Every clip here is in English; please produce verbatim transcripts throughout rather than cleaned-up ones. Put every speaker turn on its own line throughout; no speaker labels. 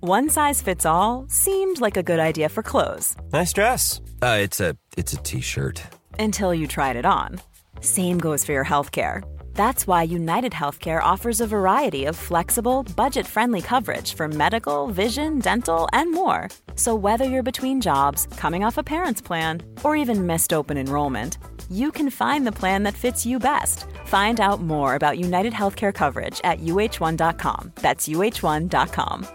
One size fits all seemed like a good idea for clothes.
Nice dress. Uh, it's a it's a t-shirt.
Until you tried it on. Same goes for your healthcare. That's why United Healthcare offers a variety of flexible, budget-friendly coverage for medical, vision, dental, and more. So whether you're between jobs, coming off a parent's plan, or even missed open enrollment, you can find the plan that fits you best. Find out more about United Healthcare coverage at U H one dot com. That's U H one dot com.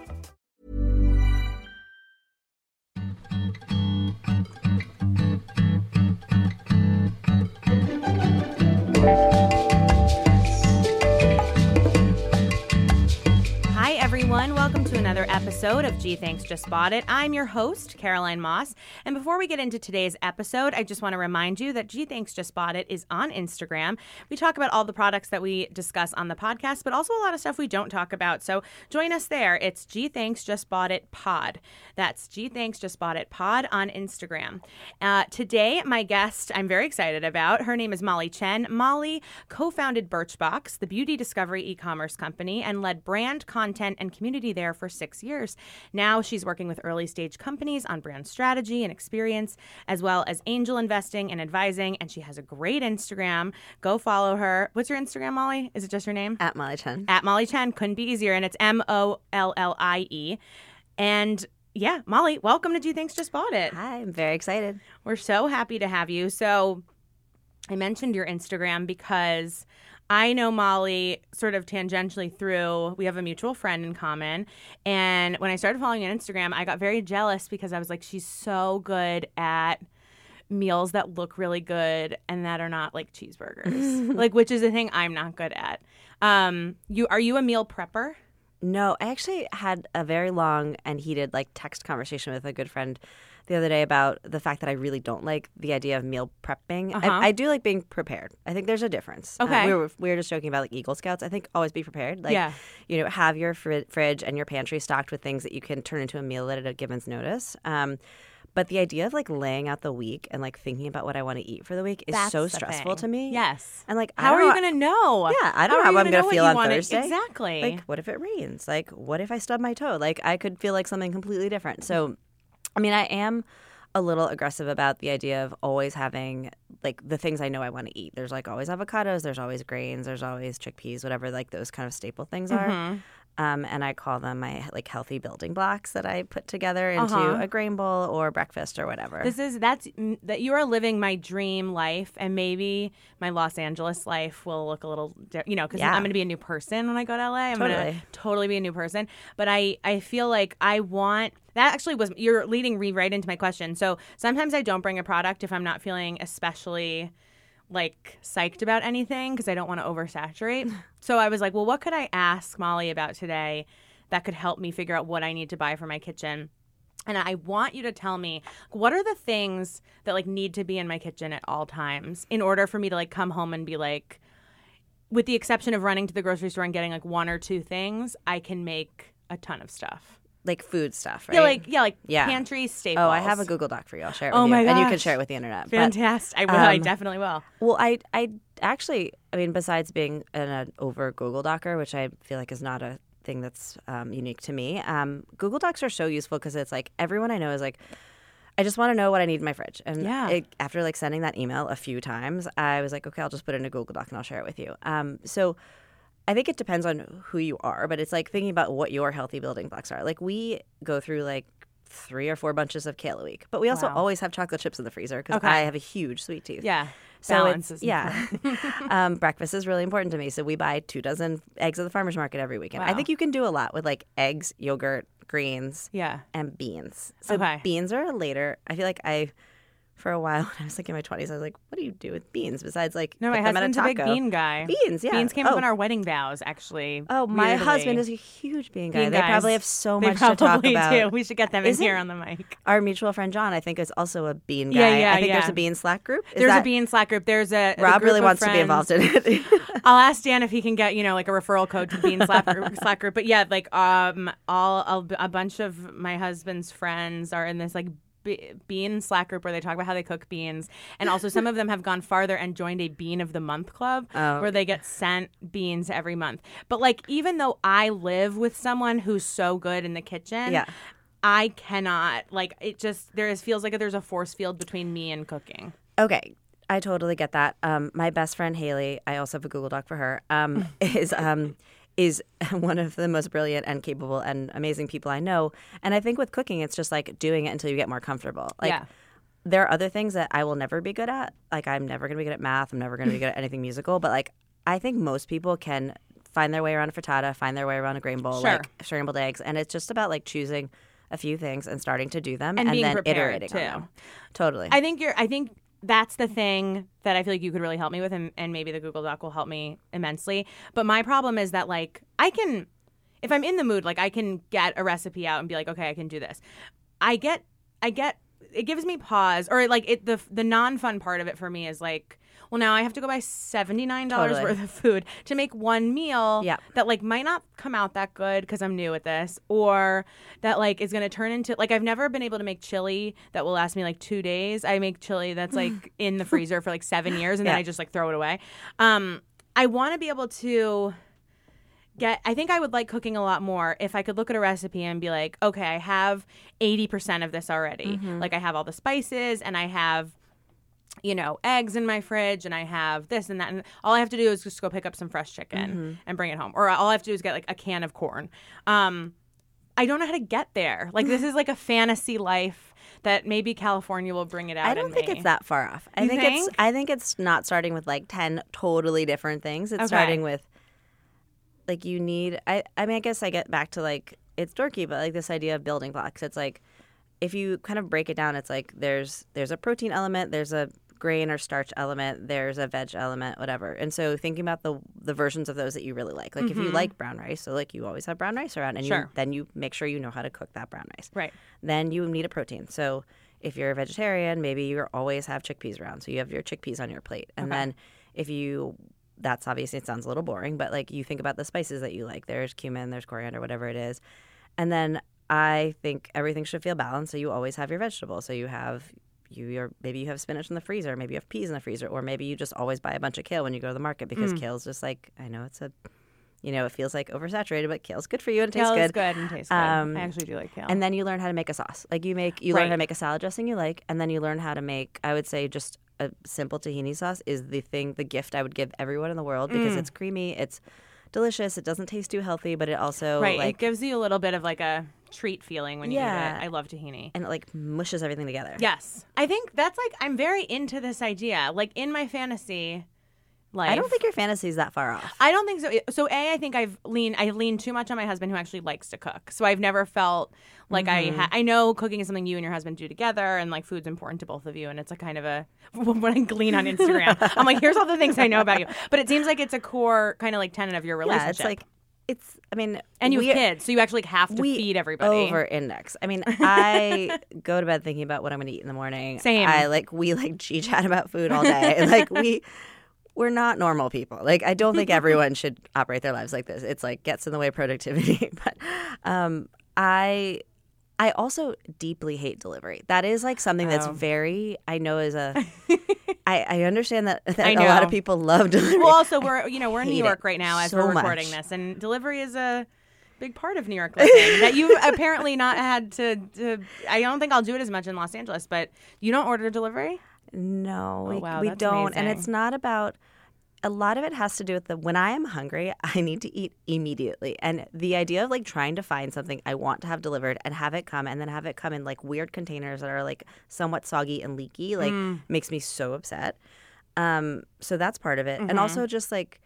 Hi, everyone. Welcome to another episode of Gee Thanks Just Bought It. I'm your host, Caroline Moss. And before we get into today's episode, I just want to remind you that Gee Thanks Just Bought It is on Instagram. We talk about all the products that we discuss on the podcast, but also a lot of stuff we don't talk about. So join us there. It's Gee Thanks Just Bought It Pod. That's Gee Thanks Just Bought It Pod on Instagram. Uh, today, my guest I'm very excited about. Her name is Molly Chen. Molly co-founded Birchbox, the beauty discovery e-commerce company, and led brand, content, and community there for six years. Now she's working with early stage companies on brand strategy and experience, as well as angel investing and advising. And she has a great Instagram. Go follow her. What's your Instagram, Molly? Is it just your name?
At Molly Chen.
At Molly Chen. Couldn't be easier. And it's M O L L I E. And yeah, Molly, welcome to Gee Thanks Just Bought It.
Hi, I'm very excited.
We're so happy to have you. So I mentioned your Instagram because I know Molly sort of tangentially through, we have a mutual friend in common. And when I started following you on Instagram, I got very jealous because I was like, she's so good at meals that look really good and that are not like cheeseburgers, like, which is a thing I'm not good at. Um, you are you a meal prepper?
No, I actually had a very long and heated like text conversation with a good friend the other day about the fact that I really don't like the idea of meal prepping.
Uh-huh.
I, I do like being prepared. I think there's a difference.
Okay.
Uh, we, were, we were just joking about like Eagle Scouts. I think always be prepared. Like,
Yeah.
you know, have your fri- fridge and your pantry stocked with things that you can turn into a meal at a given notice. Um, but the idea of like laying out the week and like thinking about what I want to eat for the week is
That's
so
the
stressful
thing.
to me.
Yes.
And like, I
How
don't
are you
know-
going to know?
Yeah, I don't
How
know
are you
how I'm
gonna
going
know
to
what
feel
you
on
wanna-
Thursday.
Exactly.
Like, what if it rains? Like, what if I stub my toe? Like, I could feel like something completely different. So, I mean, I am a little aggressive about the idea of always having, like, the things I know I want to eat. There's, like, always avocados. There's always grains. There's always chickpeas, whatever, like, those kind of staple things are.
Mm-hmm.
Um, and I call them my, like, healthy building blocks that I put together into
Uh-huh.
a grain bowl or breakfast or whatever.
This is that's mm, that you are living my dream life, and maybe my Los Angeles life will look a little, di- you know, because
Yeah.
I'm going to be a new person when I go to L A. I'm going to
Totally.
totally be a new person. But I I feel like I want that. Actually, was you're leading me right into my question. So sometimes I don't bring a product if I'm not feeling especially like psyched about anything because I don't want to oversaturate. So I was like, well, what could I ask Molly about today that could help me figure out what I need to buy for my kitchen? And I want you to tell me, what are the things that like need to be in my kitchen at all times in order for me to like come home and be like, with the exception of running to the grocery store and getting like one or two things, I can make a ton of stuff.
Like food stuff, right?
Yeah, like yeah, like
Yeah.
pantry staples.
Oh, I have a Google Doc for you. I'll share it with
Oh
you.
my
And you can
gosh.
share it with the internet. But-
Fantastic. I will. I
um,
definitely will.
Well, I I actually, I mean, besides being an, an over Google Docker, which I feel like is not a thing that's um, unique to me, um, Google Docs are so useful because it's like everyone I know is like, I just want to know what I need in my fridge. And
Yeah.
it, after like sending that email a few times, I was like, okay, I'll just put it in a Google Doc and I'll share it with you. Um, so I think it depends on who you are, but it's like thinking about what your healthy building blocks are. Like we go through like three or four bunches of kale a week, but we also
Wow.
always have chocolate chips in the freezer because
Okay.
I have a huge sweet tooth.
Yeah.
So
Balance
it's,
is
yeah, um, breakfast is really important to me. So we buy two dozen eggs at the farmer's market every weekend. I
Wow.
think you can do a lot with like eggs, yogurt, greens,
Yeah.
and beans. So
Okay.
beans are later. I feel like I, for a while when I was like in my twenties, I was like, what do you do with beans besides like
No,
put
my
them in a
husband's a big
taco?
bean guy.
Beans, yeah.
Beans came
oh.
up in our wedding vows, actually.
Oh, my
weirdly.
husband is a huge bean guy.
Bean
they
guys.
probably have so
They
much to talk
probably
about.
do. We should get them in
Isn't-
here on the mic.
Our mutual friend John, I think, is also a bean
Yeah,
guy.
yeah,
I think
yeah.
there's a bean Slack group. Is
There's
that,
a bean Slack group. There's a a
Rob
group
really
of
wants to be
friends.
involved in it.
I'll ask Dan if he can get, you know, like a referral code to Bean Slack group, Slack group. But yeah, like um, all a, a bunch of my husband's friends are in this like be- bean Slack group where they talk about how they cook beans. And also some of them have gone farther and joined a Bean of the Month club
Oh.
where they get sent beans every month. But like, even though I live with someone who's so good in the kitchen,
Yeah.
I cannot, like, it just, there is, feels like there's a force field between me and cooking.
Okay. I totally get that. Um, my best friend Haley, I also have a Google Doc for her, um, is um, is one of the most brilliant and capable and amazing people I know. And I think with cooking, it's just like doing it until you get more comfortable. Like,
Yeah.
there are other things that I will never be good at. Like, I'm never going to be good at math. I'm never going to be good at anything musical. But like, I think most people can find their way around a frittata, find their way around a grain bowl,
Sure.
like scrambled eggs. And it's just about like choosing a few things and starting to do them
And
and,
being
then
prepared,
iterating
too.
on them. Totally.
I think you're, I think that's the thing that I feel like you could really help me with, and, and maybe the Google Doc will help me immensely. But my problem is that, like, I can, if I'm in the mood, like, I can get a recipe out and be like, okay, I can do this. I get, I get, it gives me pause, or like it, the the non-fun part of it for me is like, well, now I have to go buy seventy-nine dollars
Totally.
worth of food to make one meal
Yeah.
that like might not come out that good because I'm new at this, or that like is going to turn into, like, I've never been able to make chili that will last me like two days. I make chili that's like in the freezer for like seven years and then
Yeah.
I just like throw it away. Um, I want to be able to get, I think I would like cooking a lot more if I could look at a recipe and be like, okay, I have eighty percent of this already.
Mm-hmm.
Like, I have all the spices and I have, you know, eggs in my fridge and I have this and that. And all I have to do is just go pick up some fresh chicken
Mm-hmm.
and bring it home. Or all I have to do is get like a can of corn. Um, I don't know how to get there. Like, this is like a fantasy life that maybe California will bring it out
I
in
don't think
me.
it's that far off. I
You
think,
think?
it's I think it's not starting with like ten totally different things. It's
Okay.
starting with like you need I, I mean I guess I get back to like it's dorky, but like this idea of building blocks. It's like if you kind of break it down, it's like there's there's a protein element, there's a grain or starch element, there's a veg element, whatever. And so thinking about the the versions of those that you really like. Like if you like brown rice, so like you always have brown rice around and
Sure.
you, then you make sure you know how to cook that brown rice.
Right.
Then you need a protein. So if you're a vegetarian, maybe you always have chickpeas around. So you have your chickpeas on your plate. And
Okay.
then if you, that's obviously, it sounds a little boring, but like you think about the spices that you like. There's cumin, there's coriander, whatever it is. And then I think everything should feel balanced. So you always have your vegetables. So you have, you your maybe you have spinach in the freezer, maybe you have peas in the freezer, or maybe you just always buy a bunch of kale when you go to the market because
Mm.
kale's just like, I know it's a, you know, it feels like oversaturated, but kale's good for you and it
Kale
tastes
is
good.
good and tastes good.
Um,
I actually do like kale.
And then you learn how to make a sauce. Like you make, you learn
Right.
how to make a salad dressing you like, and then you learn how to make, I would say just a simple tahini sauce is the thing, the gift I would give everyone in the world because
Mm.
it's creamy, it's delicious, it doesn't taste too healthy, but it also
right.
like,
it gives you a little bit of like a treat feeling when you
Yeah.
eat it. I love tahini.
and it like mushes everything together.
Yes. I think that's like, I'm very into this idea. Like in my fantasy life.
I don't think your fantasy is that far off.
I don't think so. So A, I think I've leaned I lean too much on my husband who actually likes to cook. So I've never felt like
Mm-hmm.
I ha- I know cooking is something you and your husband do together, and like food's important to both of you, and it's a kind of a when I glean on Instagram, I'm like, here's all the things I know about you. But it seems like it's a core kind of like tenet of your relationship.
Yeah, it's like, it's, I mean.
and you
we-
have kids, so you actually have to
we
feed everybody.
over index. I mean, I go to bed thinking about what I'm going to eat in the morning.
Same.
I like we like G chat about food all day. And like we we're not normal people. Like I don't think everyone should operate their lives like this. It's like gets in the way of productivity. But um I I also deeply hate delivery. That is like something that's
Oh.
very I know is a I, I understand that, that
I
a lot
know.
of people love delivery.
Well, also we're you know we're in New
Hate
York
it
right now as
so
we're recording
much.
this, and delivery is a big part of New York living that you've apparently not had to, to. I don't think I'll do it as much in Los Angeles, but you don't order delivery.
No, we,
Oh, wow,
we
that's
don't. And
amazing.
it's not about, a lot of it has to do with the, when I am hungry, I need to eat immediately. And the idea of like trying to find something I want to have delivered and have it come and then have it come in like weird containers that are like somewhat soggy and leaky, like
Mm.
makes me so upset. Um, so that's part of it.
Mm-hmm.
And also just like,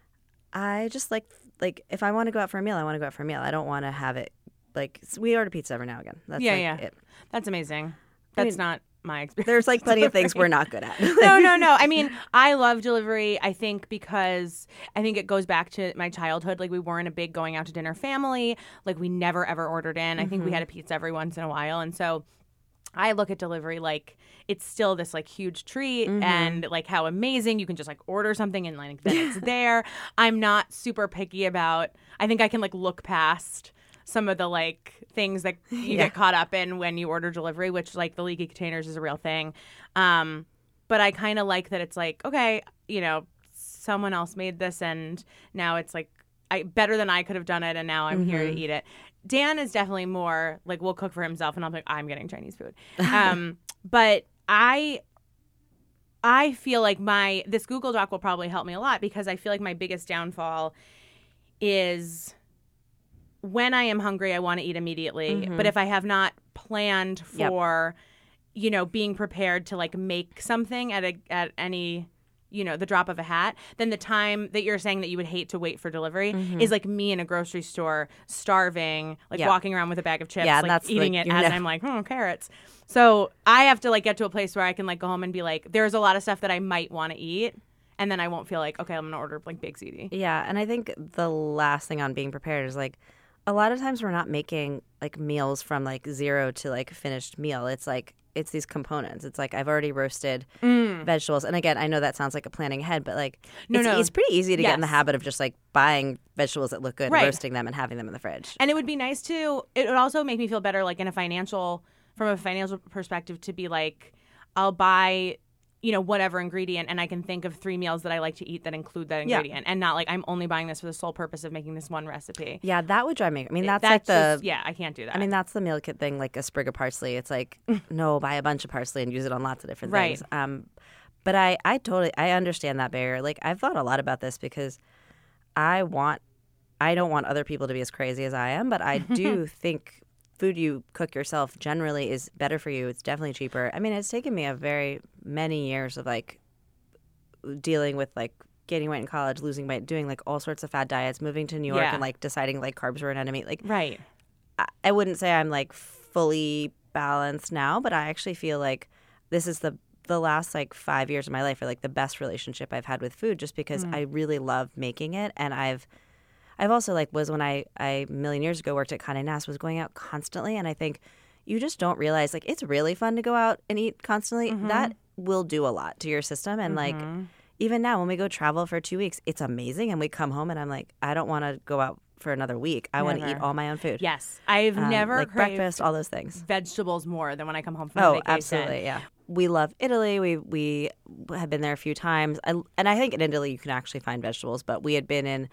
I just like, like if I want to go out for a meal, I want to go out for a meal. I don't want to have it like, we order pizza every now and again. That's
Yeah,
like
yeah.
it.
That's amazing. That's
mean,
not my experience.
There's like plenty of things we're
Delivery.
not good at.
no, no, no. I mean, I love delivery. I think because I think it goes back to my childhood. Like we weren't a big going out to dinner family. Like we never ever ordered in. I think we had a pizza every once in a while, and so I look at delivery like it's still this like huge treat and like how amazing you can just like order something and like then it's there. I'm not super picky about. I think I can like look past some of the like things that you
Yeah.
get caught up in when you order delivery, which like the leaky containers is a real thing. Um, but I kind of like that it's like, okay, you know, someone else made this and now it's like I better than I could have done it and now I'm here to eat it. Dan is definitely more like will cook for himself and I'm like, I'm getting Chinese food. Um, but I I feel like my this Google Doc will probably help me a lot because I feel like my biggest downfall is when I am hungry, I want to eat immediately.
Mm-hmm.
But if I have not planned
Yep.
for, you know, being prepared to like make something at a at any, you know, the drop of a hat, then the time that you're saying that you would hate to wait for delivery
Mm-hmm.
is like me in a grocery store, starving, like
Yep.
walking around with a bag of chips,
Yeah, and
like
that's,
eating
like,
it
you're
as
never-
I'm like, hmm, carrots. So I have to like get to a place where I can like go home and be like, there's a lot of stuff that I might want to eat. And then I won't feel like, okay, I'm going to order like Big Z D.
Yeah, and I think the last thing on being prepared is like a lot of times we're not making like meals from like zero to like finished meal. It's like it's these components. It's like I've already roasted vegetables, and again, I know that sounds like a planning ahead, but like
No,
it's,
no.
it's pretty easy to get in the
Yes.
habit of just like buying vegetables that look good,
Right.
roasting them, and having them in the fridge.
And it would be nice to, it would also make me feel better, like in a financial, from a financial perspective, to be like, I'll buy, you know, whatever ingredient and I can think of three meals that I like to eat that include that
Yeah.
ingredient and not like I'm only buying this for the sole purpose of making this one recipe.
Yeah, that would drive me. I mean, that's,
That's
like the.
just, yeah, I can't do that.
I mean, that's the meal kit thing, like a sprig of parsley. It's like, no, buy a bunch of parsley and use it on lots of different
Right.
things. Um, but I, I totally, I understand that barrier. Like, I've thought a lot about this because I want, I don't want other people to be as crazy as I am, but I do think food you cook yourself generally is better for you. It's definitely cheaper. I mean, it's taken me a very many years of like dealing with like gaining weight in college, losing weight, doing like all sorts of fad diets, moving to New York
Yeah.
and like deciding like carbs were an enemy. Like,
right.
I- I wouldn't say I'm like fully balanced now, but I actually feel like this is the the last like five years of my life are like the best relationship I've had with food, just because I really love making it, and I've I've also like was when I I a million years ago worked at Condé Nast, was going out constantly, and I think you just don't realize like it's really fun to go out and eat constantly. That will do a lot to your system, and like even now when we go travel for two weeks, it's amazing, and we come home and I'm like, I don't want to go out for another week. I want to eat
Never.
all my own food.
Yes. I've
Um,
never
like
craved
breakfast, all those things.
vegetables more than when I come home from
Oh,
vacation.
absolutely, yeah. We love Italy. We we have been there a few times, I, and I think in Italy you can actually find vegetables. But we had been in,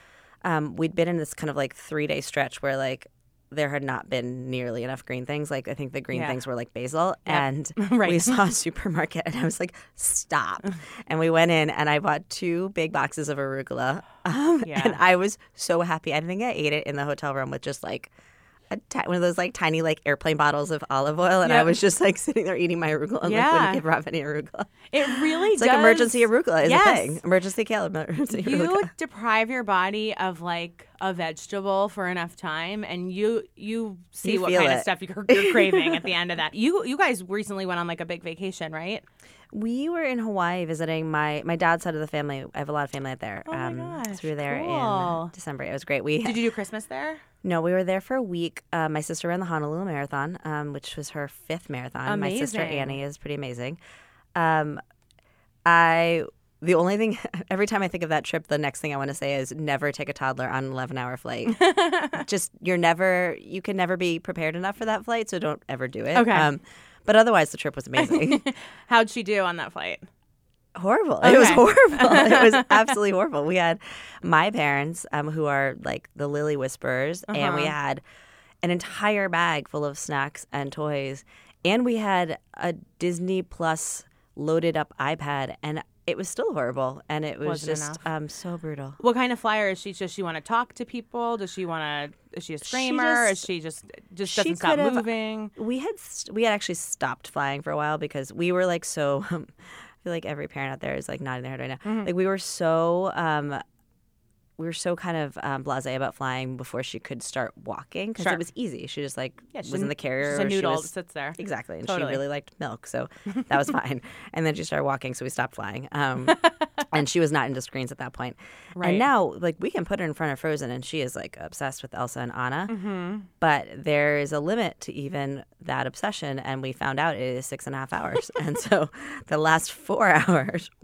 um, we'd been in this kind of like three day stretch where like there had not been nearly enough green things. Like I think the green
Yeah.
things were like basil, and
Right.
we saw a supermarket, and I was like, stop. And we went in, and I bought two big boxes of arugula, um,
Yeah.
and I was so happy. I think I ate it in the hotel room with just like. A ti- one of those like tiny like airplane bottles of olive oil, and I
Yep.
was just like sitting there eating my arugula and like
Yeah.
wouldn't give Rob any arugula.
It really
It's
does.
like emergency arugula is
Yes.
a thing. Emergency kale, emergency
You
arugula.
deprive your body of like a vegetable for enough time, and you you see
You
what
feel
kind of
it.
stuff you're, you're craving at the end of that. You you guys recently went on like a big vacation, right?
We were in Hawaii visiting my my dad's side of the family. I have a lot of family out there.
Oh my
um,
gosh,
so we were there
cool.
in December. It was great. We
Did you do Christmas there?
no, we were there for a week. Uh, my sister ran the Honolulu Marathon, um, which was her fifth marathon. My sister
Amazing.
Annie is pretty amazing. Um, I the only thing every time I think of that trip, the next thing I want to say is never take a toddler on an eleven hour flight. Just you're never you can never be prepared enough for that flight, so don't ever do it.
Okay.
Um, but otherwise, the trip was amazing.
How'd she do on that flight?
Horrible. It was
Okay.
horrible. It was absolutely horrible. We had my parents, um, who are like the Lily Whisperers, and we
Uh-huh.
had an entire bag full of snacks and toys, and we had a Disney Plus loaded up iPad, and it was still horrible, and it was
Wasn't
just
enough.
um, so brutal.
What kind of flyer is she? Does she want to talk to people? Does she want to? Is she a screamer?
just-
is she just just
she
doesn't stop
could've-
moving?
We had st- we had actually stopped flying for a while because we were like so. Um, I feel like every parent out there is like nodding their head right now.
Mm-hmm.
Like we were so um, we were so kind of um, blasé about flying before she could start walking because
Sure.
it was easy. She just like
Yeah, she's
was in
a-
the carrier.
She's a
or she
noodle
was-
that sits there.
Exactly, and
Totally.
she really liked milk, so that was fine. And then she started walking, so we stopped flying. Um, and she was not into screens at that point.
Right.
And now, like, we can put her in front of Frozen, and she is like obsessed with Elsa and Anna.
Mm-hmm.
But there is a limit to even that obsession, and we found out it is six and a half hours. And so the last four hours were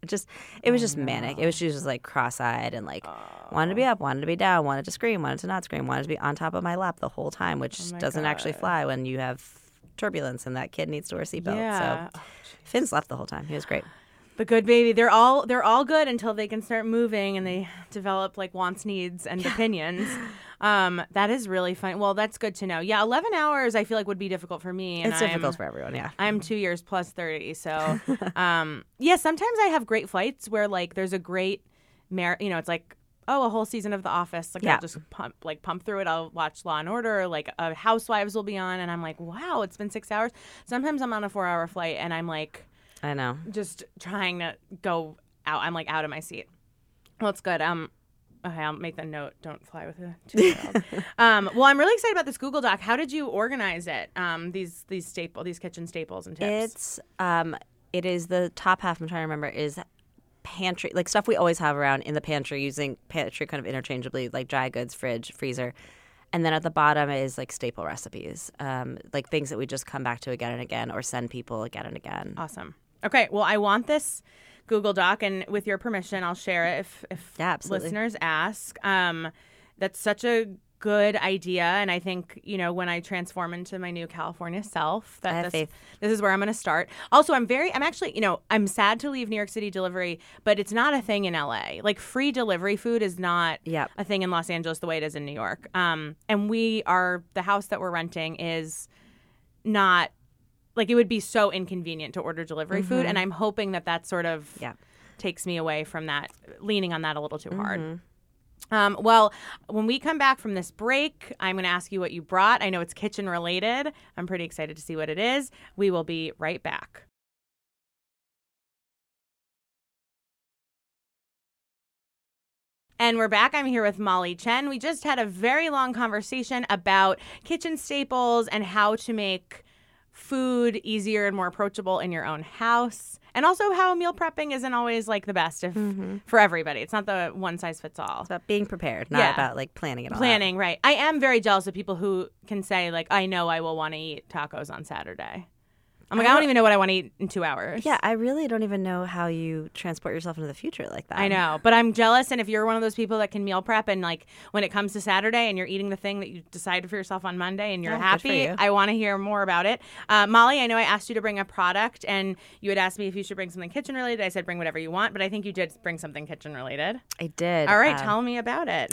It just, it was just manic. It was she was just like cross-eyed and like wanted to be up, wanted to be down, wanted to scream, wanted to not scream, wanted to be on top of my lap the whole time, which
Oh my
doesn't
God.
actually fly when you have turbulence and that kid needs to wear seatbelts.
Yeah.
So Finn slept the whole time. He was great.
The good baby. They're all they're all good until they can start moving and they develop like wants, needs, and opinions. Um, that is really fun. Well, that's good to know. Yeah, eleven hours I feel like would be difficult for me. And
It's
I'm,
difficult for everyone, yeah.
I'm two years plus thirty, so um, yeah. Sometimes I have great flights where like there's a great, mar- you know, it's like oh a whole season of The Office. Like
Yeah.
I'll just pump like pump through it. I'll watch Law and Order. Or, like uh, Housewives will be on, and I'm like, wow, it's been six hours. Sometimes I'm on a four hour flight, and I'm like.
I know.
Just trying to go out. I'm like out of my seat. Well, it's good. Um, okay, I'll make the note. Don't fly with a two-year-old. um, well, I'm really excited about this Google Doc. How did you organize it? Um, these these staple these kitchen staples and tips.
It's um, it is the top half. I'm trying to remember is pantry, like stuff we always have around in the pantry, using pantry kind of interchangeably, like dry goods, fridge, freezer. And then at the bottom is like staple recipes, um, like things that we just come back to again and again, or send people again and again.
Awesome. Okay, well, I want this Google Doc, and with your permission, I'll share it if, if
Yeah, absolutely.
listeners ask. Um, that's such a good idea, and I think, you know, when I transform into my new California self, that
I have
this,
faith.
this is where I'm going to start. Also, I'm very, I'm actually, you know, I'm sad to leave New York City delivery, but it's not a thing in L A. Like, free delivery food is not
Yep.
a thing in Los Angeles the way it is in New York. Um, and we are, the house that we're renting is not, like, it would be so inconvenient to order delivery food, and I'm hoping that that sort of
Yeah.
takes me away from that, leaning on that a little too
Mm-hmm.
hard. Um, well, when we come back from this break, I'm going to ask you what you brought. I know it's kitchen related. I'm pretty excited to see what it is. We will be right back. And we're back. I'm here with Molly Chen. We just had a very long conversation about kitchen staples and how to make food easier and more approachable in your own house. And also how meal prepping isn't always like the best if, for everybody. It's not the one size fits all.
It's about being prepared, not
Yeah.
about like planning it all out.
Planning, right. I am very jealous of people who can say, like, I know I will want to eat tacos on Saturday. I'm like, I don't even know what I want to eat in two hours.
Yeah, I really don't even know how you transport yourself into the future like that.
I know, but I'm jealous. And if you're one of those people that can meal prep and like when it comes to Saturday and you're eating the thing that you decided for yourself on Monday and you're
Yeah, good for
happy,
you.
I want to hear more about it. Uh, Molly, I know I asked you to bring a product and you had asked me if you should bring something kitchen related. I said bring whatever you want, but I think you did bring something kitchen related.
I did.
All right,
um,
tell me about it.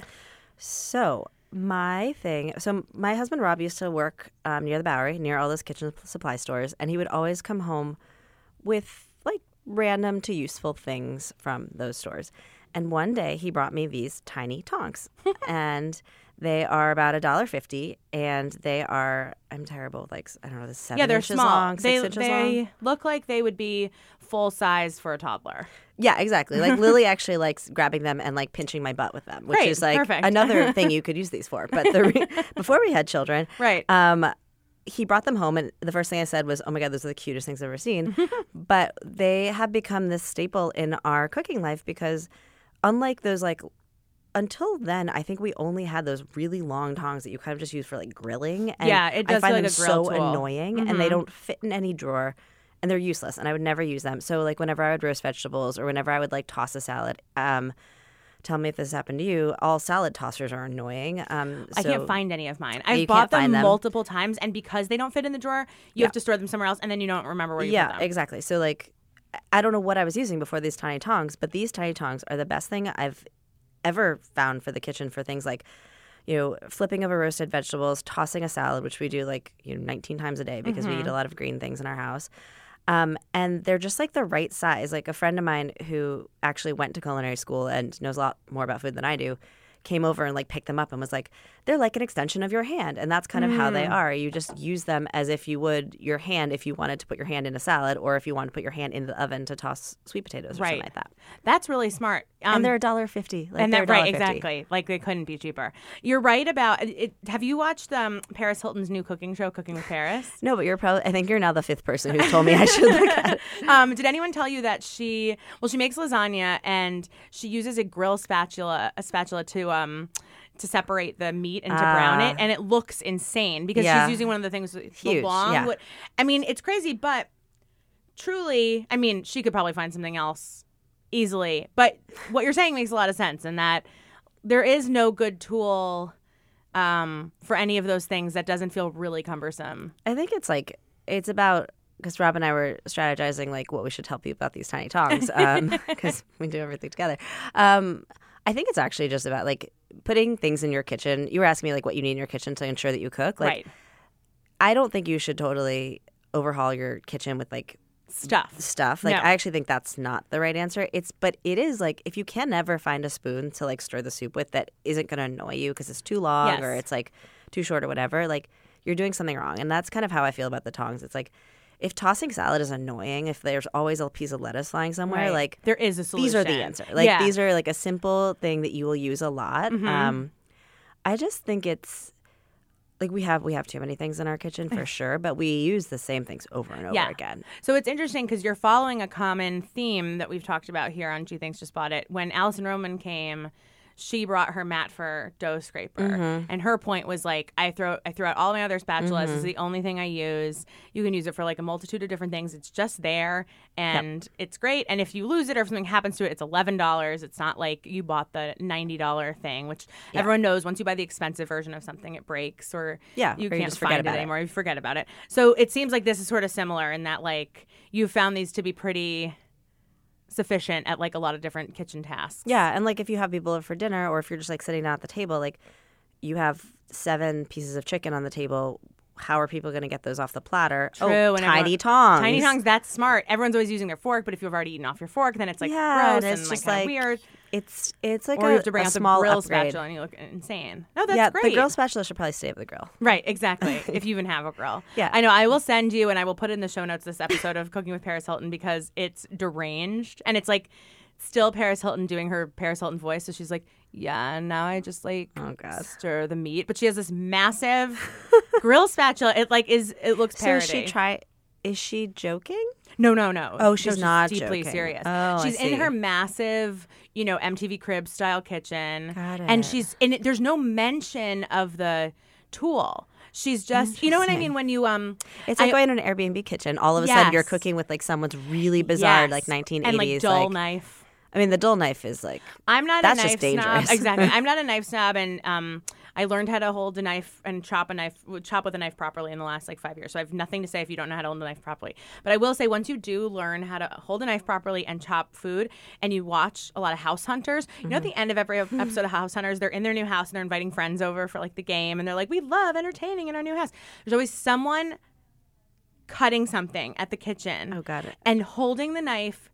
So my thing, so my husband Rob used to work um, near the Bowery, near all those kitchen supply stores, and he would always come home with like random to useful things from those stores. And one day he brought me these tiny tongs, and they are about a dollar fifty, and they are, I'm terrible with like, I don't know, the seven
Yeah, they're
inches
small.
long, six
they
inches
they
long.
look like they would be full size for a toddler.
Yeah, exactly. Like Lily actually likes grabbing them and like pinching my butt with them, which
Great,
is like
perfect.
another thing you could use these for. But the re- before we had children,
Right.
Um, he brought them home, and the first thing I said was, "Oh my God, those are the cutest things I've ever seen." But they have become this staple in our cooking life because, unlike those like. Until then, I think we only had those really long tongs that you kind of just use for like grilling. And
Yeah, it does
I find
feel like
them
a grill
so
tool.
annoying, and they don't fit in any drawer, and they're useless. And I would never use them. So like whenever I would roast vegetables or whenever I would like toss a salad, um, tell me if this happened to you. All salad tossers are annoying. Um,
I can't
so-
find any of mine.
you
I've
can't
bought them,
find them.
multiple times, and because they don't fit in the drawer, you
Yeah.
have to store them somewhere else, and then you don't remember where you
Yeah,
put them.
exactly. So like, I don't know what I was using before these tiny tongs, but these tiny tongs are the best thing I've ever found for the kitchen for things like, you know, flipping over roasted vegetables, tossing a salad, which we do like, you know, nineteen times a day because we eat a lot of green things in our house. Um, and they're just like the right size. Like a friend of mine who actually went to culinary school and knows a lot more about food than I do came over and like picked them up and was like, they're like an extension of your hand. And that's kind of how they are. You just use them as if you would your hand if you wanted to put your hand in a salad or if you wanted to put your hand in the oven to toss sweet potatoes or
Right.
something like that.
That's really smart. Um,
And they're a dollar fifty. Like
and
they're
that right,
a dollar fifty.
exactly. Like they couldn't be cheaper. You're right about it. Have you watched um, Paris Hilton's new cooking show, Cooking with Paris?
No, but you're probably, I think you're now the fifth person who's told me I should look at it.
Um, did anyone tell you that she? Well, she makes lasagna and she uses a grill spatula, a spatula to um to separate the meat and to brown it,
Ah.
and it looks insane because
Yeah.
she's using one of the things with the
Huge,
long.
yeah.
wood- I mean, it's crazy, but truly, I mean, she could probably find something else easily. But what you're saying makes a lot of sense in that there is no good tool um, for any of those things that doesn't feel really cumbersome.
I think it's like, it's about, because Rob and I were strategizing like what we should tell people about these tiny tongs because um, we do everything together. Um, I think it's actually just about like putting things in your kitchen. You were asking me like what you need in your kitchen to ensure that you cook. Like,
right.
I don't think you should totally overhaul your kitchen with like
stuff.
Stuff. Like
no.
I actually think that's not the right answer. It's but it is like if you can never find a spoon to like stir the soup with that isn't going to annoy you because it's too long
yes.
or it's like too short or whatever. Like you're doing something wrong, and that's kind of how I feel about the tongs. It's like. If tossing salad is annoying, if there's always a piece of lettuce lying somewhere,
right.
like
there is a solution.
These are the answer. Like
yeah.
these are like a simple thing that you will use a lot.
Mm-hmm.
Um, I just think it's like we have we have too many things in our kitchen for sure, but we use the same things over and over
yeah.
again.
So it's interesting because you're following a common theme that we've talked about here on She Thinks Just Bought It. When Allison Roman came, she brought her mat for dough scraper,
mm-hmm.
and her point was like, I throw I throw out all my other spatulas.
Mm-hmm.
This is the only thing I use. You can use it for like a multitude of different things. It's just there, and yep. it's great. And if you lose it or if something happens to it, it's eleven dollars. It's not like you bought the ninety dollar thing, which yeah. everyone knows. Once you buy the expensive version of something, it breaks or
yeah,
you
or
can't
you just
find
forget
it
about
anymore.
It.
You forget about it. So it seems like this is sort of similar in that like you found these to be pretty sufficient at like a lot of different kitchen tasks.
Yeah, and like if you have people over for dinner or if you're just like sitting down at the table, like you have seven pieces of chicken on the table. How are people going to get those off the platter?
True.
Oh,
and
tiny
everyone,
tongs.
Tiny tongs, that's smart. Everyone's always using their fork, but if you've already eaten off your fork, then it's like
yeah,
gross
and, it's
and
just
like,
like
weird.
It's it's like
or
a,
you have to bring
a
out the
small
grill
upgrade.
spatula and you look insane. No, that's
yeah,
great.
the grill spatula should probably stay at the grill.
Right, exactly. If you even have a grill.
Yeah.
I know. I will send you, and I will put in the show notes this episode of Cooking with Paris Hilton because it's deranged. And it's like still Paris Hilton doing her Paris Hilton voice. So she's like, yeah, now I just like
oh, God.
stir the meat. But she has this massive grill spatula. It like is, it looks parody.
So she try, is she joking?
No, no, no.
Oh, she's
no,
not
deeply
joking.
serious.
Oh,
she's
I see.
in her massive, you know, M T V Cribs style kitchen.
Got it.
And she's and it, there's no mention of the tool. She's just, you know what I mean? When you um,
it's like
I,
going to an Airbnb kitchen. All of a
yes.
sudden, you're cooking with like someone's really bizarre,
yes.
like nineteen eighties,
and like dull
like,
knife.
I mean, the dull knife is like
I'm not
that's
a knife
just dangerous.
snob. Exactly. I'm not a knife snob, and um, I learned how to hold a knife and chop a knife, chop with a knife properly in the last like five years. So I have nothing to say if you don't know how to hold a knife properly. But I will say, once you do learn how to hold a knife properly and chop food, and you watch a lot of House Hunters, you know, at the end of every episode of House Hunters, they're in their new house and they're inviting friends over for like the game, and they're like, "We love entertaining in our new house." There's always someone cutting something at the kitchen.
Oh, got it.
And holding the knife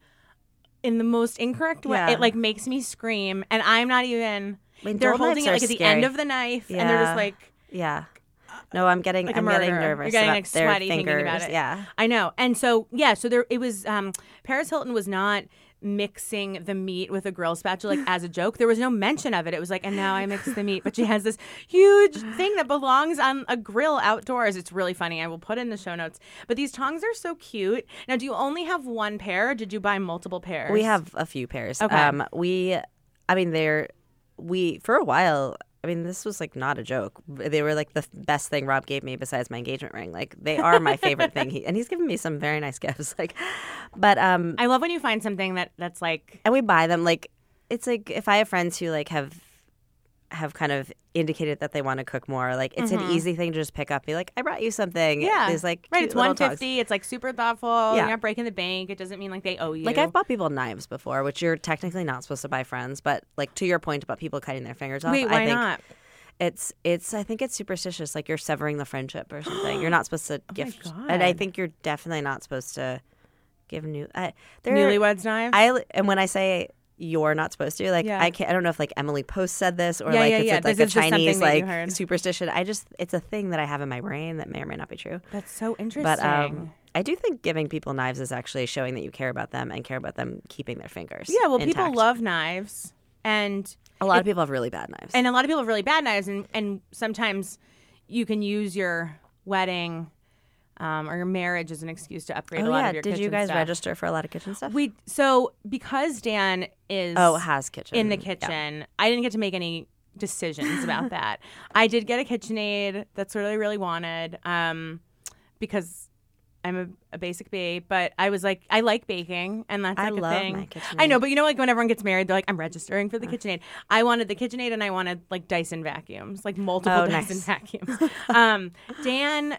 in the most incorrect way.
Yeah.
It like makes me scream, and I'm not even.
I mean,
they're
dull
holding
knives
it
are
like at the
scary.
end of the knife,
Yeah.
and they're just like
yeah. No, I'm getting
like a
I'm
murder.
getting nervous
You're getting
about
like
their
sweaty
fingers.
thinking about it.
Yeah,
I know. And so yeah, so there it was. Um, Paris Hilton was not mixing the meat with a grill spatula like as a joke. There was no mention of it. It was like, and now I mix the meat, but she has this huge thing that belongs on a grill outdoors. It's really funny. I will put it in the show notes. But these tongs are so cute. Now, do you only have one pair, or did you buy multiple pairs?
we have a few pairs.
Okay.
Um, we, I mean, they're we for a while. I mean, this was like not a joke. They were like the best thing Rob gave me besides my engagement ring. Like they are my favorite thing. He, and he's given me some very nice gifts. Like, but um,
I love when you find something that that's like.
and we buy them. Like it's like if I have friends who like have have kind of indicated that they want to cook more. Like it's
Mm-hmm.
an easy thing to just pick up. Be like, I brought you something.
Yeah,
It's like
right.
cute
It's
little
one fifty.
dogs.
It's like super thoughtful.
Yeah.
You're not breaking the bank. It doesn't mean like they owe you.
Like I've bought people knives before, which you're technically not supposed to buy friends. But like to your point about people cutting their fingers off,
Wait,
I
why
think
not?
It's it's I think it's superstitious. Like you're severing the friendship or something. You're not supposed to gift,
God.
and I think you're definitely not supposed to give new. I, there,
Newlyweds knives.
I and when I say you're not supposed to, like
Yeah.
I can't. I don't know if like Emily Post said this or
Yeah,
like
yeah,
it's
yeah.
it's like
This
a
is just
Chinese
something that you
like
heard.
superstition. I just it's a thing that I have in my brain that may or may not be true.
That's so interesting.
But um, I do think giving people knives is actually showing that you care about them and care about them keeping their fingers.
yeah, well, people
intact.
love knives, and
A lot
it-
of people have really bad knives.
and a lot of people have really bad knives, and and sometimes you can use your wedding um, or your marriage as an excuse to upgrade
oh
a lot
yeah,
of your
did you
kitchen
guys
stuff.
register for a lot of kitchen stuff?
We so because Dan is
oh, has kitchen
in the
Yeah.
kitchen. I didn't get to make any decisions about that. I did get a KitchenAid. That's what I really wanted um, because I'm a, a basic B, but I was like, I like baking, and that's like
I
a
love
thing.
my KitchenAid.
I know, but you know, like when everyone gets married, they're like, I'm registering for the KitchenAid. I wanted the KitchenAid, and I wanted like Dyson vacuums, like multiple
Oh,
Dyson
nice.
vacuums. um, Dan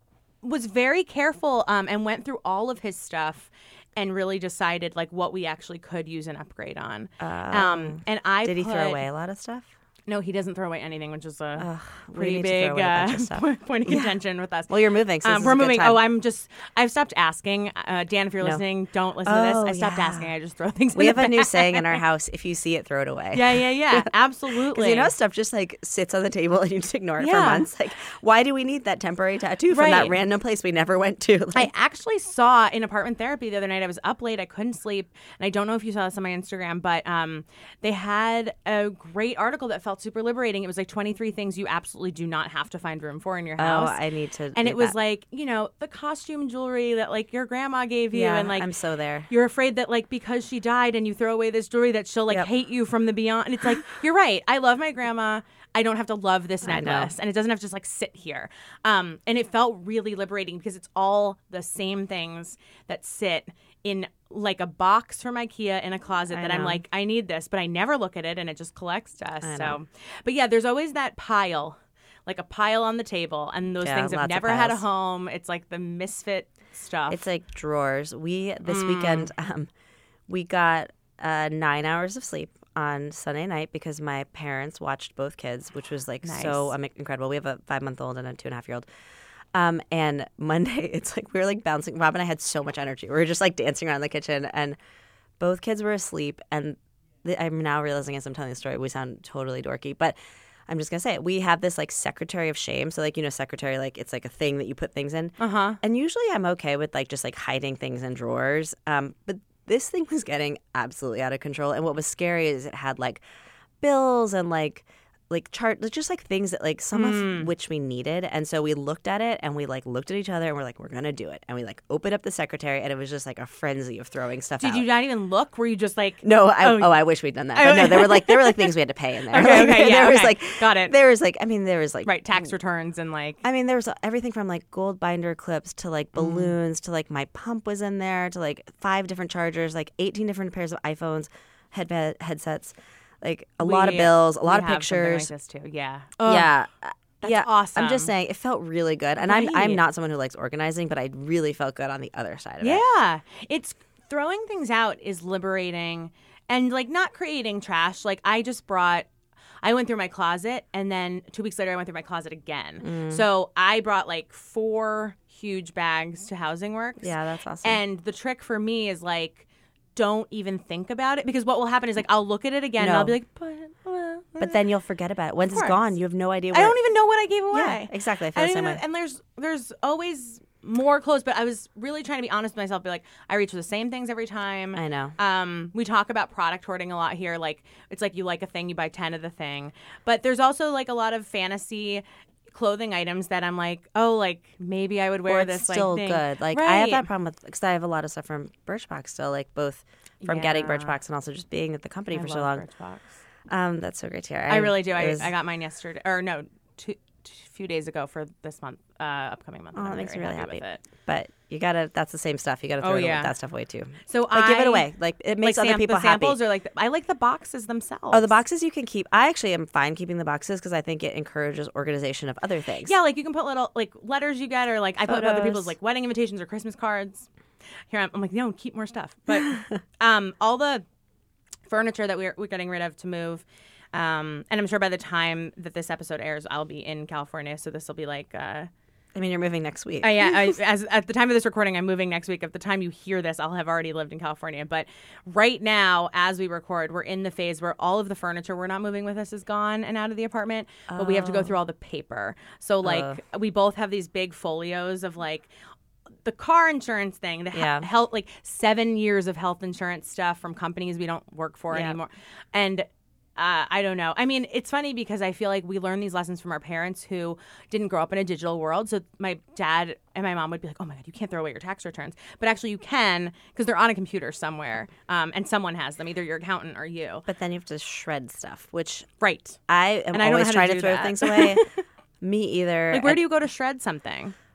was very careful um, and went through all of his stuff and really decided like what we actually could use an upgrade on. um, and I
Did he
put,
throw away a lot of stuff?
No, he doesn't throw away anything, which is a
Ugh, we
pretty
need to
big
throw away a bunch
uh,
of stuff.
point point of contention with us.
Well, you're moving, so this
um,
is
we're
a good
moving.
time.
Oh, I'm just. I've stopped asking. Uh, Dan, if you're
No.
listening, don't listen
Oh,
to this. I stopped
yeah.
asking. I just throw things.
We
in
have
the
a new
bag.
saying in our house: if you see it, throw it away.
Yeah, yeah, yeah. Absolutely.
Because you know, stuff just like sits on the table and you just ignore it for
Yeah.
months. Like, why do we need that temporary tattoo from
Right.
that random place we never went to?
I
Like,
actually saw in apartment therapy the other night. I was up late. I couldn't sleep. And I don't know if you saw this on my Instagram, but um, they had a great article that felt super liberating. It was like twenty-three things you absolutely do not have to find room for in your
oh,
house.
I need to.
and
read
it was
that.
like, you know, the costume jewelry that like your grandma gave you.
yeah,
and like,
I'm so there.
you're afraid that like because she died and you throw away this jewelry that she'll like
Yep.
hate you from the beyond. And it's like, you're right. I love my grandma. I don't have to love this
I know.
necklace, and it doesn't have to just like sit here. Um, and it felt really liberating because it's all the same things that sit in like a box from IKEA in a closet
I
that I'm
know.
like, I need this, but I never look at it, and it just collects dust.
I
So,
know.
but yeah, there's always that pile, like a pile on the table, and those
Yeah,
things have
lots of
never had a
piles.
home. It's like the misfit stuff.
It's like drawers. We this
Mm.
weekend, um, we got uh, nine hours of sleep on Sunday night because my parents watched both kids, which was like
Nice.
so um, incredible. We have a five month old and a two and a half year old. Um, and Monday, it's like we were like bouncing. Rob and I had so much energy. We were just like dancing around the kitchen, and both kids were asleep. And th- I'm now realizing as I'm telling the story, we sound totally dorky, but I'm just gonna say it. We have this like secretary of shame. So like you know, secretary like it's like a thing that you put things in.
uh huh.
And usually I'm okay with like just like hiding things in drawers. Um, but this thing was getting absolutely out of control. And what was scary is it had like bills and like like chart just like things that like some
Hmm.
of which we needed. And so we looked at it and we like looked at each other and we're like, we're gonna do it. And we like opened up the secretary and it was just like a frenzy of throwing stuff
Did
out.
you not even look? Were you just like,
No, I,
Oh.
oh, I wish we'd done that. But no, there were like there were like things we had to pay in there.
Okay,
Like,
okay, yeah,
there was
okay.
like
Got it.
There was like I mean there was like
right, tax returns and like,
I mean, there was everything from like gold binder clips to like
Mm.
balloons to like my pump was in there to like five different chargers, like eighteen different pairs of iPhones, head headsets, like a lot of
We-
bills, a lot
we
of
have
pictures.
something like this too. Yeah.
Yeah.
that's
yeah,
awesome.
I'm just saying it felt really good. And I'm
Right.
I'm not someone who likes organizing, but I really felt good on the other side of it.
Yeah. It's throwing things out is liberating and like not creating trash. Like I just brought, I went through my closet and then two weeks later I went through my closet again.
Mm.
So I brought like four huge bags to Housing Works.
Yeah, that's awesome.
And the trick for me is like, don't even think about it because what will happen is like I'll look at it again and I'll
No.
be like, but, well,
But then you'll forget about it. Once it's
course.
gone, you have no idea
I
where
don't even know what I gave away.
Yeah, exactly. I feel
I
the
don't
same
even-
way.
And there's there's always more clothes, but I was really trying to be honest with myself. Be like, I reach for the same things every time.
I know.
Um, we talk about product hoarding a lot here. Like it's like you like a thing, you buy ten of the thing. But there's also like a lot of fantasy clothing items that I'm like, oh, like maybe I would wear
Or it's
this.
still
like, thing.
good. Like I have
Right.
that problem with because I have a lot of stuff from Birchbox still, like both from getting
Yeah.
Birchbox and also just being at the company
I
for so
love
long.
Birchbox.
Um, that's so great to hear.
I really do. I,
it was-
I got mine yesterday, or no, two, two few days ago for this month, uh, upcoming month.
Oh,
and
that
I'm
makes me
very
really happy.
with it.
But you gotta. That's the same stuff. You gotta throw
Oh,
it-
yeah.
that stuff away too.
So
But
I
give it away. Like it makes
like
other
sam-
people
the samples
happy.
are like the, I like the boxes themselves.
Oh, the boxes you can keep. I actually am fine keeping the boxes because I think it encourages organization of other things.
Yeah, like you can put little like letters you get, or like I put other
Photos.
people's like wedding invitations or Christmas cards. Here I'm, I'm like, no, keep more stuff. But um, all the furniture that we're we're getting rid of to move. Um, and I'm sure by the time that this episode airs, I'll be in California. So this will be like, uh,
I mean, you're moving next week.
I, yeah, I, as at the time of this recording, I'm moving next week. At the time you hear this, I'll have already lived in California. But right now, as we record, we're in the phase where all of the furniture we're not moving with us is gone and out of the apartment, but we have to go through all the paper. So like we both have these big folios of like the car insurance thing, the he-
Yeah.
health, like seven years of health insurance stuff from companies we don't work for
Yeah.
anymore, and. Uh, I don't know. I mean, it's funny because I feel like we learn these lessons from our parents who didn't grow up in a digital world. So my dad and my mom would be like, oh my God, you can't throw away your tax returns. But actually you can because they're on a computer somewhere um, and someone has them, either your accountant or you.
But then you have to shred stuff, which
Right.
I am
And I don't know
always
how to
trying to,
do
throw
that.
things away. Me either.
Like, where
And
do you go to shred something?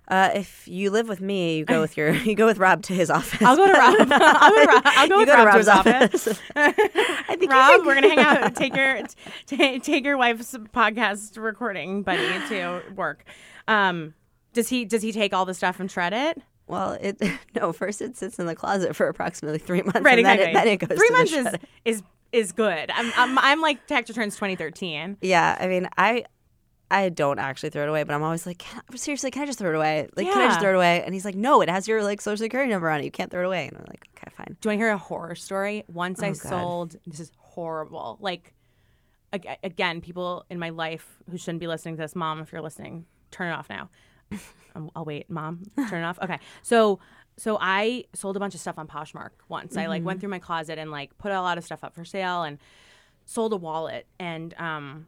Uh, if you live with me, you go with your you go with Rob to his office.
I'll go to Rob. I'll go, to Rob. I'll go
You
with
go to
Rob to
Rob's
his office.
office. I think you
Rob,
can-
we're gonna hang out. Take your t- take your wife's podcast recording buddy to work. Um, does he does he take all the stuff and shred it?
Well, it no. First, it sits in the closet for approximately three months,
Right,
and then
exactly.
it, then it goes
Three
to
months
the
is,
shredder.
is is good. I'm I'm, I'm like tax returns twenty thirteen.
Yeah, I mean, I I don't actually throw it away, but I'm always like, can I, seriously, can I just throw it away? Like, can I just
Yeah.
throw it away? And he's like, no, it has your like social security number on it. You can't throw it away. And I'm like, okay, fine.
Do you want to hear a horror story? Once I
Oh, God.
sold, this is horrible. Like, ag- again, people in my life who shouldn't be listening to this, Mom, if you're listening, turn it off now. Um, I'll wait, Mom, turn it off. Okay. So, so I sold a bunch of stuff on Poshmark once. I like went through my closet and like put a lot of stuff up for sale and sold a wallet and um,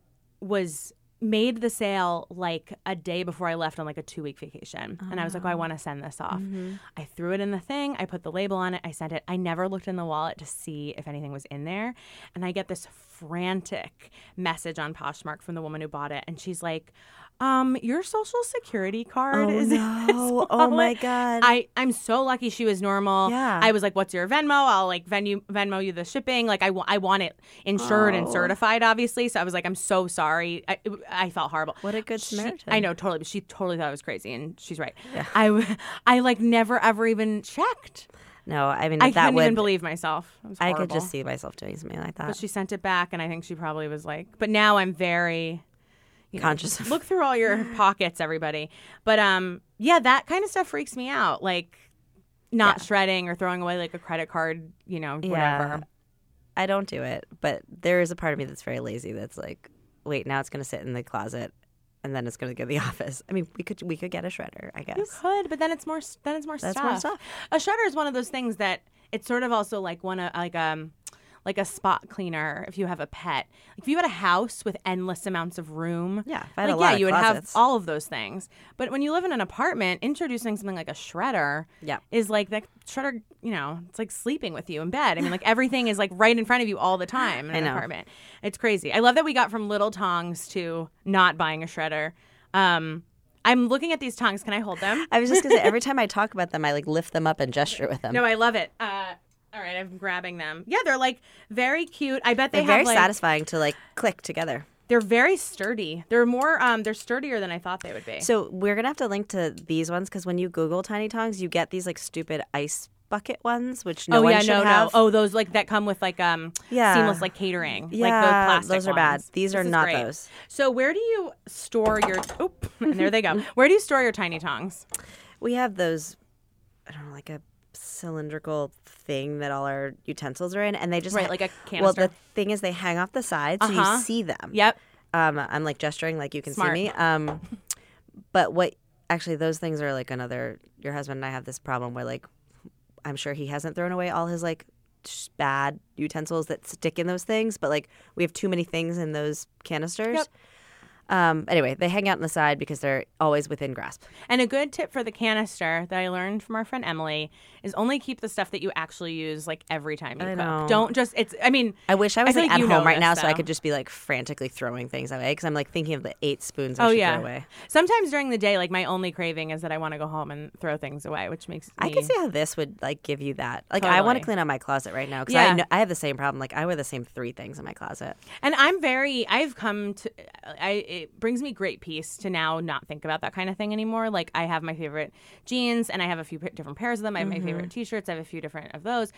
was made the sale like a day before I left on like a two week vacation. And I was like, oh, I want to send this off. I threw it in the thing. I put the label on it. I sent it. I never looked in the wallet to see if anything was in there. And I get this frantic message on Poshmark from the woman who bought it. And she's like, um, your social security card
Oh,
is in this
no. Oh, my
wallet."
God.
I, I'm so lucky she was normal.
Yeah.
I was like, what's your Venmo? I'll like Venmo, Venmo you the shipping. Like I, wa- I want it insured and
Oh.
certified, obviously. So I was like, I'm so sorry. I, I felt horrible.
What a good
She-
Samaritan.
I know, totally. But she totally thought I was crazy. And she's right. I, w- I like never ever even checked.
No, I mean,
I
that
couldn't
would.
even believe myself. It was
I could
horrible.
just see myself doing something like that.
But she sent it back. And I think she probably was like, but now I'm very... you know,
Conscious of-
look through all your pockets, everybody. But um, yeah, that kind of stuff freaks me out. Like not
Yeah.
shredding or throwing away like a credit card, you know, whatever.
Yeah. I don't do it, but there is a part of me that's very lazy. That's like, wait, now it's going to sit in the closet, and then it's going to go to the office. I mean, we could we could get a shredder, I guess.
You could, but then it's more. Then it's more
That's
stuff.
more stuff.
A shredder is one of those things that it's sort of also like one of like um like a spot cleaner. If you have a pet, like if you had a house with endless amounts of room,
Yeah, if I had
like
a lot
yeah,
of
you would
closets.
have all of those things. But when you live in an apartment, introducing something like a shredder,
Yeah.
is like that shredder. You know, it's like sleeping with you in bed. I mean, like everything is like right in front of you all the time in
I
an
know.
apartment. It's crazy. I love that we got from little tongs to not buying a shredder. Um, I'm looking at these tongs. Can I hold them?
I was just going to say, every time I talk about them, I like lift them up and gesture with them.
No, I love it. Uh, all right, I'm grabbing them. Yeah, they're like very cute. I bet they
They're
have
very
like
satisfying to like click together.
they're very sturdy. They're more um they're sturdier than I thought they would be.
So we're going to have to link to these ones because when you Google tiny tongs, you get these like stupid ice bucket ones, which no
oh
one
yeah,
should
no,
have.
no. Oh, those like that come with like um
Yeah.
seamless like catering.
Yeah,
like those plastic
those are bad.
ones.
These
This
are
is
not
great.
those.
So where do you store your oop and there they go. Where do you store your tiny tongs?
We have those, I don't know, like a cylindrical thing that all our utensils are in, and they just
Right,
ha-
like a
Well,
canister.
the thing is, they hang off the side, so
Uh-huh.
you see them.
Yep.
Um, I'm like gesturing, like you can
Smart.
see me. Um, but what actually those things are like another. Your husband and I have this problem where like I'm sure he hasn't thrown away all his like sh- bad utensils that stick in those things, but like we have too many things in those canisters.
Yep.
Um, anyway, they hang out on the side because they're always within grasp.
And a good tip for the canister that I learned from our friend Emily is only keep the stuff that you actually use like every time you
I
cook.
know.
Don't just it's I mean
I wish I was
feel
like,
like
at
you
home
know
right
this,
now, so I
though.
could just be like frantically throwing things away because I'm like thinking of the eight spoons I
Oh
should
yeah.
throw away.
Sometimes during the day, like my only craving is that I want to go home and throw things away, which makes me
I can see how this would like give you that. Like I want
Totally.
to clean out my closet right now because
Yeah.
I know, I have the same problem. Like I wear the same three things in my closet.
And I'm very I've come to I it brings me great peace to now not think about that kind of thing anymore. Like I have my favorite jeans and I have a few p- different pairs of them. I have
Mm-hmm.
my favorite t-shirts. I have a few different of those.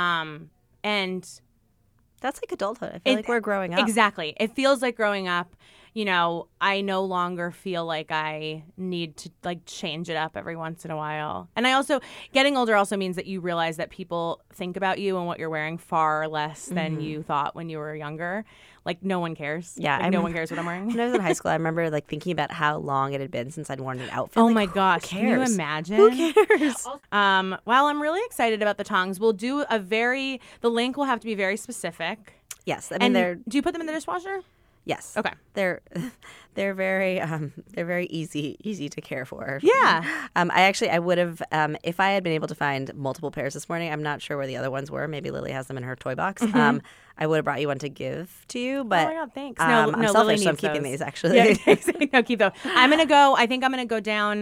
Um and
That's like adulthood. I feel
It-
like we're growing up.
Exactly. It feels like growing up. You know, I no longer feel like I need to like change it up every once in a while. And I also, getting older also means that you realize that people think about you and what you're wearing far less than you thought when you were younger. Like no one cares.
Yeah,
Like,
I
no
rem-
one cares what I'm wearing.
When I was in high school, I remember like thinking about how long it had been since I'd worn an outfit.
Oh
Like,
my
who
gosh. Can you
cares?
imagine?
Who cares?
Um, well, I'm really excited about the tongs. We'll do a very, the link will have to be very specific.
Yes, I mean
And
they're
do you put them in the dishwasher?
yes.
Okay.
They're they're very um they're very easy easy to care for.
Yeah.
Um, I actually I would have um if I had been able to find multiple pairs this morning. I'm not sure where the other ones were. Maybe Lily has them in her toy box. Um, I would have brought you one to give to you, but
oh my God, thanks.
um,
No,
I'm
no,
selfish,
Lily
so I'm
needs
keeping
those.
these actually.
Yeah, exactly. No, keep those. I'm gonna go. I think I'm gonna go down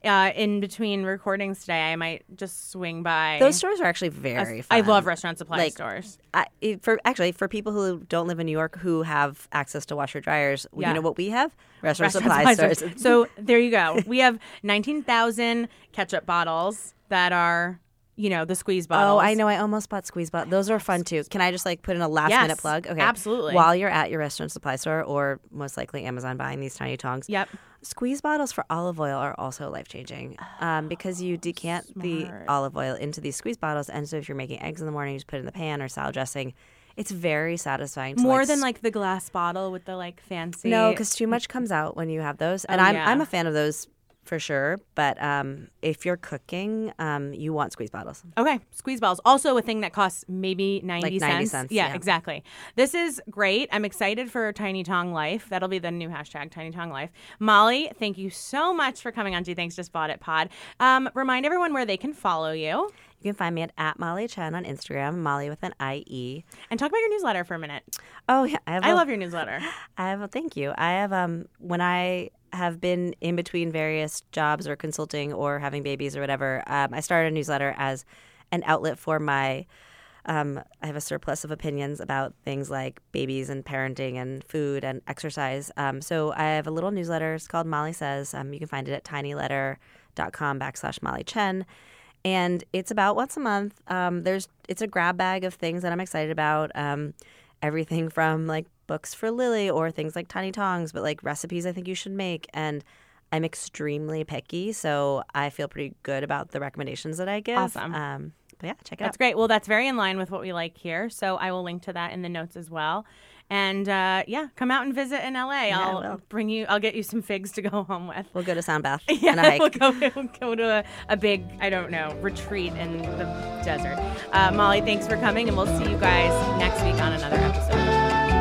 uh, in between recordings today, I might just swing by.
Those stores are actually very
I,
fun.
I love restaurant supply
like,
stores.
I, for actually for people who don't live in New York who have access to washer dryers,
Yeah.
you know what we have? Restaurant,
Restaurant
supply,
supply
stores.
So there you go. We have nineteen thousand ketchup bottles that are, you know, the squeeze bottles.
Oh, I know. I almost bought squeeze bottles. Those are fun too. Can I just like put in a last
Yes,
minute plug? Okay,
absolutely.
While you're at your restaurant supply store or most likely Amazon buying these tiny tongs,
Yep.
squeeze bottles for olive oil are also life changing um, because you decant the
Smart.
olive oil into these squeeze bottles, and so if you're making eggs in the morning, you just put it in the pan or salad dressing. It's very satisfying. To
More
like,
than
s-
like the glass bottle with the like fancy.
no, because too much comes out when you have those, and
Oh,
I'm
yeah.
I'm a fan of those for sure. But um, if you're cooking, um, you want squeeze bottles.
Okay, squeeze bottles. Also a thing that costs maybe ninety
Like
cents.
ninety cents,
Yeah,
yeah.
exactly. This is great. I'm excited for Tiny Tong Life. That'll be the new hashtag, Tiny Tong Life. Molly, thank you so much for coming on Gee Thanks Just Bought It Pod. Um, remind everyone where they can follow you.
You can find me at, at Molly Chen on Instagram, Molly with an I E.
And talk about your newsletter for a minute.
Oh yeah, I have.
I
a-
love your newsletter.
I have. A, thank you. I have. Um, when I have been in between various jobs or consulting or having babies or whatever, um, I started a newsletter as an outlet for my. Um, I have a surplus of opinions about things like babies and parenting and food and exercise. Um, so I have a little newsletter. It's called Molly Says. Um, you can find it at tinyletter.com backslash Molly Chen. And it's about once a month. Um, there's it's a grab bag of things that I'm excited about. Um, everything from like books for Lily or things like Tiny Tongs, but like recipes I think you should make. And I'm extremely picky, so I feel pretty good about the recommendations that I give.
Awesome.
Um, but yeah, check it
That's
out.
great. Well, that's very in line with what we like here. So I will link to that in the notes as well. And uh, yeah, come out and visit in L A.
Yeah, I
I'll
will.
bring you. I'll get you some figs to go home with.
We'll go to Sound Bath and a
Yeah,
hike.
we'll go, we'll go to a, a big, I don't know, retreat in the desert. Uh, Molly, thanks for coming, and we'll see you guys next week on another episode.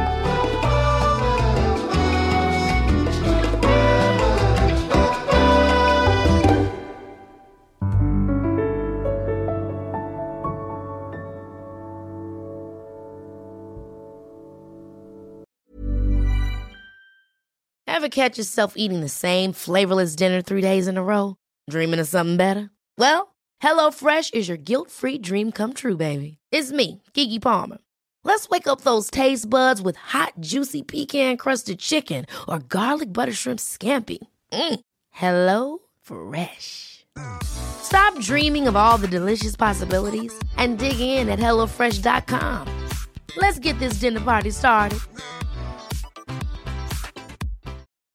Ever catch yourself eating the same flavorless dinner three days in a row? Dreaming of something better? Well, HelloFresh is your guilt-free dream come true, baby. It's me, Keke Palmer. Let's wake up those taste buds with hot, juicy pecan-crusted chicken or garlic butter shrimp scampi. Mm. Hello Fresh. Stop dreaming of all the delicious possibilities and dig in at HelloFresh dot com. Let's get this dinner party started.